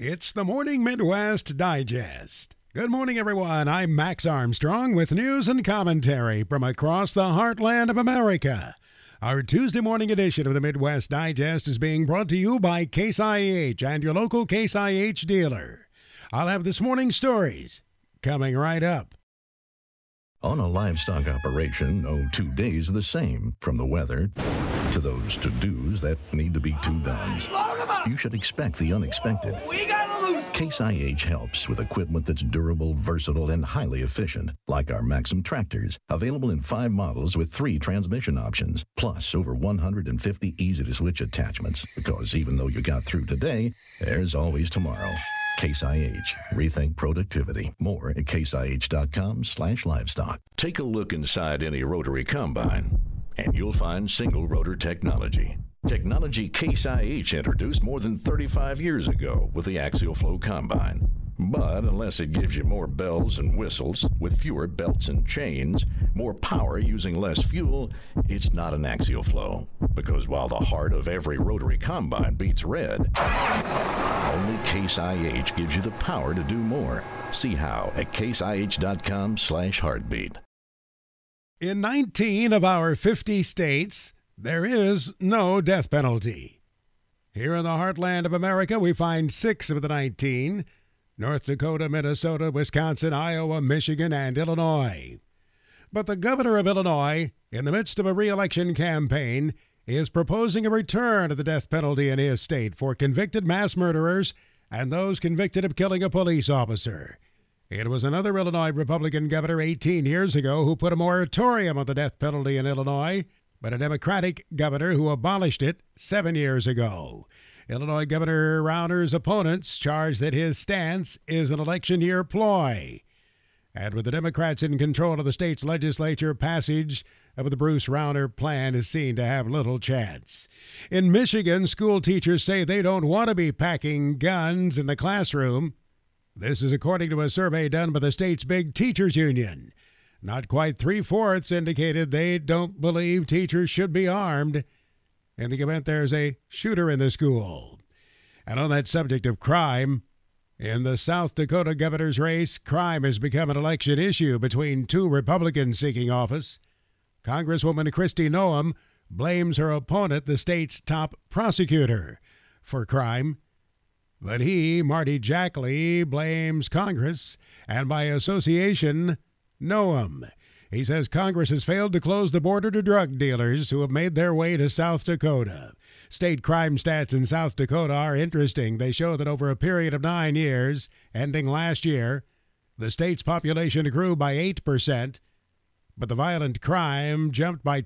It's the Morning Midwest Digest. Good morning, everyone. I'm Max Armstrong with news and commentary from across the heartland of America. Our Tuesday morning edition of the Midwest Digest is being brought to you by Case IH and your local Case IH dealer. I'll have this morning's stories coming right up. On a livestock operation, no 2 days are the same, from the weather to those to-dos that need to be to-dones. You should expect the unexpected. Case IH helps with equipment that's durable, versatile, and highly efficient, like our Maxim tractors, available in 5 models with 3 transmission options, plus over 150 easy-to-switch attachments, because even though you got through today, there's always tomorrow. Case IH. Rethink productivity. More at caseih.com/livestock. Take a look inside any rotary combine, and you'll find single rotor technology. Technology Case IH introduced more than 35 years ago with the Axial Flow Combine. But unless it gives you more bells and whistles with fewer belts and chains, more power using less fuel, it's not an Axial Flow. Because while the heart of every rotary combine beats red, only Case IH gives you the power to do more. See how at caseih.com/heartbeat. In 19 of our 50 states, there is no death penalty. Here in the heartland of America, we find 6 of the 19: North Dakota, Minnesota, Wisconsin, Iowa, Michigan, and Illinois. But the governor of Illinois, in the midst of a re-election campaign, is proposing a return of the death penalty in his state for convicted mass murderers and those convicted of killing a police officer. It was another Illinois Republican governor 18 years ago who put a moratorium on the death penalty in Illinois, but a Democratic governor who abolished it 7 years ago. Illinois Governor Rauner's opponents charge that his stance is an election year ploy. And with the Democrats in control of the state's legislature, passage of the Bruce Rauner plan is seen to have little chance. In Michigan, school teachers say they don't want to be packing guns in the classroom. This is according to a survey done by the state's big teachers union. Not quite 3/4 indicated they don't believe teachers should be armed in the event there's a shooter in the school. And on that subject of crime, in the South Dakota governor's race, crime has become an election issue between 2 Republicans seeking office. Congresswoman Kristi Noem blames her opponent, the state's top prosecutor, for crime. But he, Marty Jackley, blames Congress and, by association, Noem. He says Congress has failed to close the border to drug dealers who have made their way to South Dakota. State crime stats in South Dakota are interesting. They show that over a period of 9 years, ending last year, the state's population grew by 8%, but the violent crime jumped by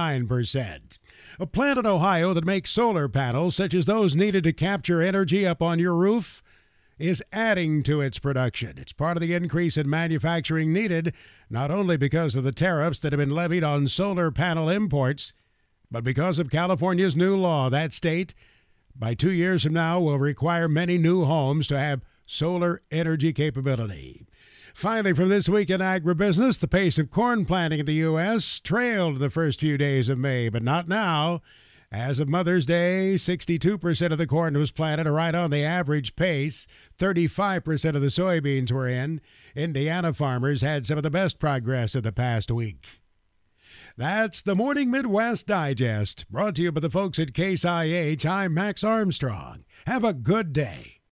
29%. A plant in Ohio that makes solar panels, such as those needed to capture energy up on your roof, is adding to its production. It's part of the increase in manufacturing needed, not only because of the tariffs that have been levied on solar panel imports, but because of California's new law. That state, by 2 years from now, will require many new homes to have solar energy capability. Finally, from this week in agribusiness, the pace of corn planting in the U.S. trailed the first few days of May, but not now. As of Mother's Day, 62% of the corn was planted, right on the average pace. 35% of the soybeans were in. Indiana farmers had some of the best progress of the past week. That's the Morning Midwest Digest, brought to you by the folks at Case IH. I'm Max Armstrong. Have a good day.